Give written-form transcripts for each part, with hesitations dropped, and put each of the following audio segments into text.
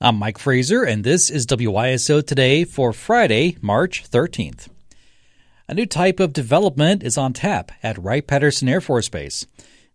I'm Mike Fraser, and this is WISO Today for Friday, March 13th. A new type of development is on tap at Wright-Patterson Air Force Base.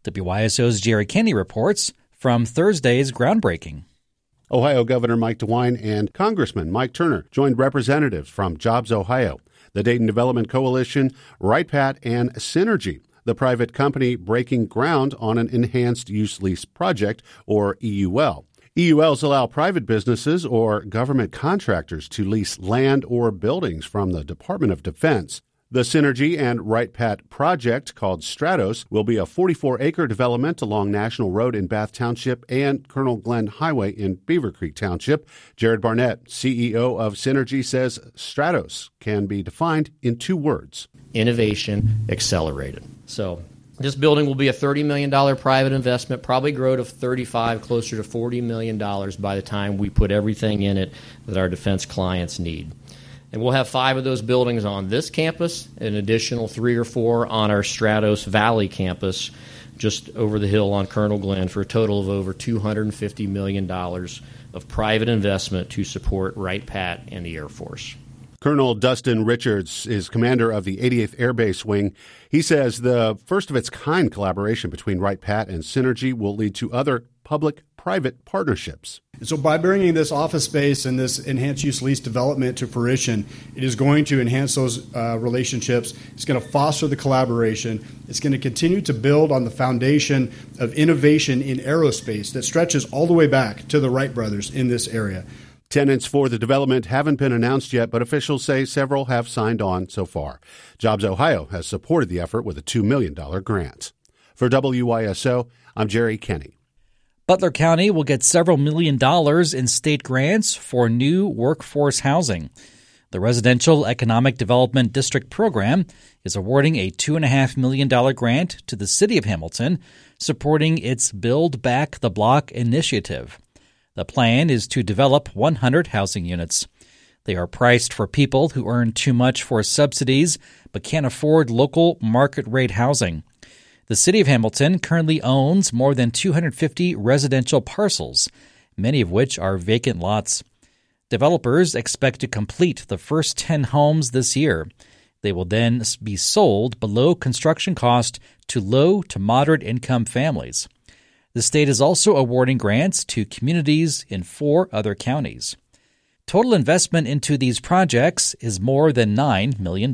WISO's Jerry Kenney reports from Thursday's groundbreaking. Ohio Governor Mike DeWine and Congressman Mike Turner joined representatives from Jobs Ohio, the Dayton Development Coalition, Wright-Pat, and Synergy, the private company breaking ground on an Enhanced Use Lease project, or EUL. EULs allow private businesses or government contractors to lease land or buildings from the Department of Defense. The Synergy and Wright-Pat project, called Stratos, will be a 44-acre development along National Road in Bath Township and Colonel Glenn Highway in Beaver Creek Township. Jared Barnett, CEO of Synergy, says Stratos can be defined in two words: innovation accelerated. So this building will be a $30 million private investment, probably grow to $35, closer to $40 million by the time we put everything in it that our defense clients need. And we'll have 5 of those buildings on this campus, an additional 3 or 4 on our Stratos Valley campus, just over the hill on Colonel Glenn, for a total of over $250 million of private investment to support Wright-Pat and the Air Force. Colonel Dustin Richards is commander of the 88th Air Base Wing. He says the first-of-its-kind collaboration between Wright-Pat and Synergy will lead to other public-private partnerships. So by bringing this office space and this enhanced use lease development to fruition, it is going to enhance those relationships. It's going to foster the collaboration. It's going to continue to build on the foundation of innovation in aerospace that stretches all the way back to the Wright brothers in this area. Tenants for the development haven't been announced yet, but officials say several have signed on so far. Jobs Ohio has supported the effort with a $2 million grant. For WISO, I'm Jerry Kenney. Butler County will get several $1 million in state grants for new workforce housing. The Residential Economic Development District program is awarding a $2.5 million grant to the City of Hamilton, supporting its Build Back the Block initiative. The plan is to develop 100 housing units. They are priced for people who earn too much for subsidies but can't afford local market rate housing. The City of Hamilton currently owns more than 250 residential parcels, many of which are vacant lots. Developers expect to complete the first 10 homes this year. They will then be sold below construction cost to low to moderate income families. The state is also awarding grants to communities in 4 other counties. Total investment into these projects is more than $9 million.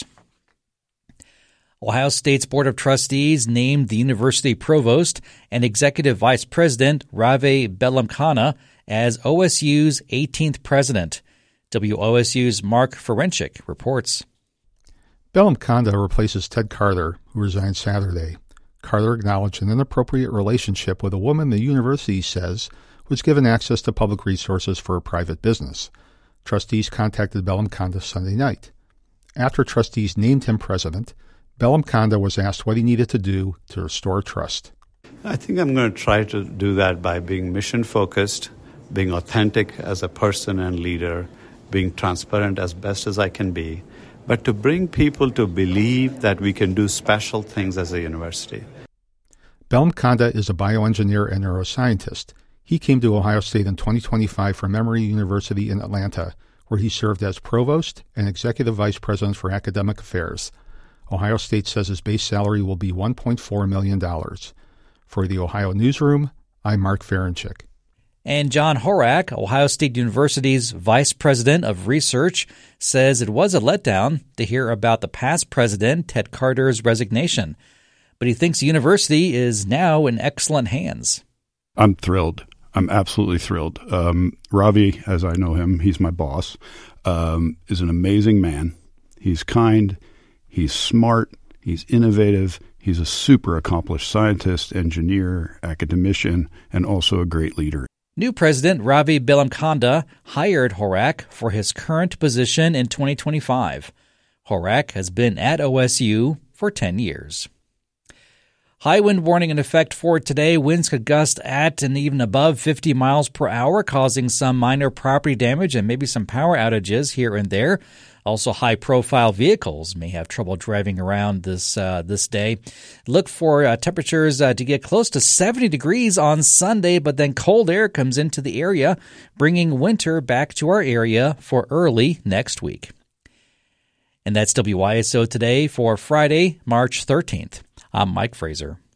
Ohio State's Board of Trustees named the university provost and executive vice president Ravi Bellamkonda as OSU's 18th president. WOSU's Mark Ferenchik reports. Bellamkonda replaces Ted Carter, who resigned Saturday. Carter acknowledged an inappropriate relationship with a woman the university says was given access to public resources for a private business. Trustees contacted Bellamkonda Sunday night. After trustees named him president, Bellamkonda was asked what he needed to do to restore trust. I think I'm going to try to do that by being mission-focused, being authentic as a person and leader, being transparent as best as I can be, but to bring people to believe that we can do special things as a university. Bellamkonda is a bioengineer and neuroscientist. He came to Ohio State in 2025 from Emory University in Atlanta, where he served as provost and executive vice president for academic affairs. Ohio State says his base salary will be $1.4 million. For the Ohio Newsroom, I'm Mark Ferenchik. And John Horak, Ohio State University's vice president of research, says it was a letdown to hear about the past president, Ted Carter's resignation. But he thinks the university is now in excellent hands. I'm thrilled. I'm absolutely thrilled. Ravi, as I know him, he's my boss, is an amazing man. He's kind. He's smart, he's innovative, he's a super accomplished scientist, engineer, academician, and also a great leader. New President Ravi Bellamkonda hired Horak for his current position in 2025. Horak has been at OSU for 10 years. High wind warning in effect for today. Winds could gust at and even above 50 miles per hour, causing some minor property damage and maybe some power outages here and there. Also, high-profile vehicles may have trouble driving around this day. Look for temperatures to get close to 70 degrees on Sunday, but then cold air comes into the area, bringing winter back to our area for early next week. And that's WISO Today for Friday, March 13th. I'm Mike Fraser.